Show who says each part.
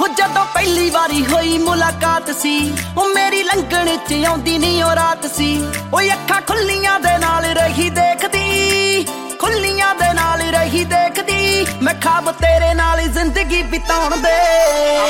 Speaker 1: ਹੋ ਜਦੋਂ ਪਹਿਲੀ ਵਾਰੀ ਹੋਈ ਮੁਲਾਕਾਤ ਸੀ ਉਹ ਮੇਰੀ ਲੰਘਣ ਚ ਆਉਂਦੀ ਨਹੀਂ ਉਹ ਰਾਤ ਸੀ ਉਹ ਅੱਖਾਂ ਖੁੱਲੀਆਂ ਦੇ ਨਾਲ ਰਹੀ ਦੇਖਦੀ ਖੁੱਲੀਆਂ ਦੇ ਨਾਲ ਰਹੀ ਦੇਖਦੀ ਮੈਂ ਖਾਬ ਤੇਰੇ ਨਾਲ ਜ਼ਿੰਦਗੀ ਬਿਤਾਉਣ ਦੇ